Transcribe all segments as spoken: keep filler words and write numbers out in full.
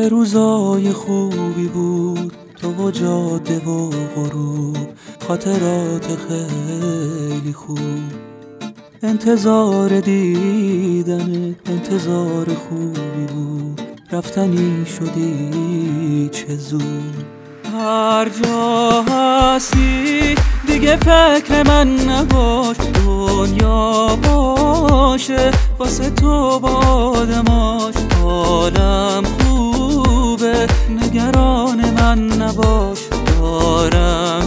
چه روزای خوبی بود تو و جاده و غروب، خاطرات خیلی خوب. انتظار دیدن انتظار خوبی بود، رفتنی شدی چه زود. هر جا هستی دیگه فکر من نباش، دنیا باشه واسه تو بادماش. حالم خوبه نگران من نباش، دارم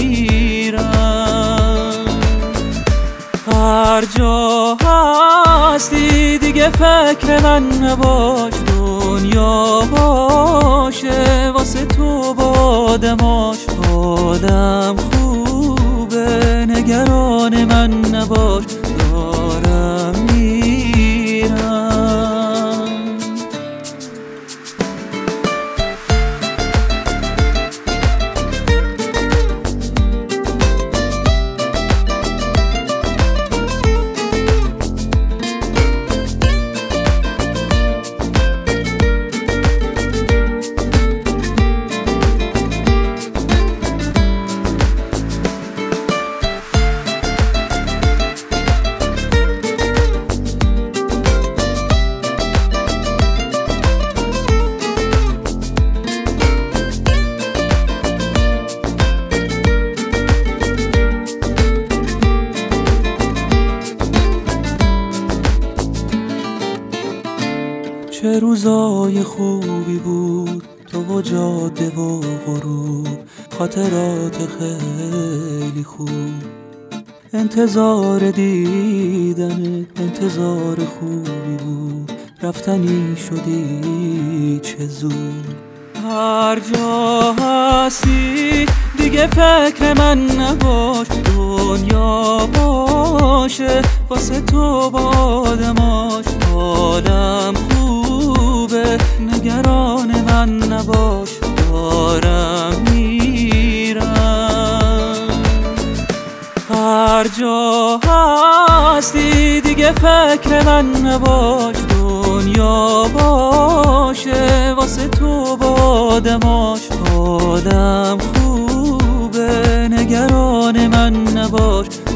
میرم. هر جا هستی دیگه فکر من نباش، دنیا باشه واسه تو بادماش. حالم خوبه نگران من نباش، دارم میرم. چه روزای خوبی بود تو و جاده و غروب، خاطرات خیلی خوب. انتظار دیدن انتظار خوبی بود، رفتنی شدی چه زود. هر جا هستی دیگه فکر من نباش، دنیا باشه واسه تو بادماش. حالم خوبه نگران من نباش، دارم میرم. هر جا هستی دیگه فکر من نباش، دنیا باشه واسه تو بادماش. حالم خوبه نگران من نباش،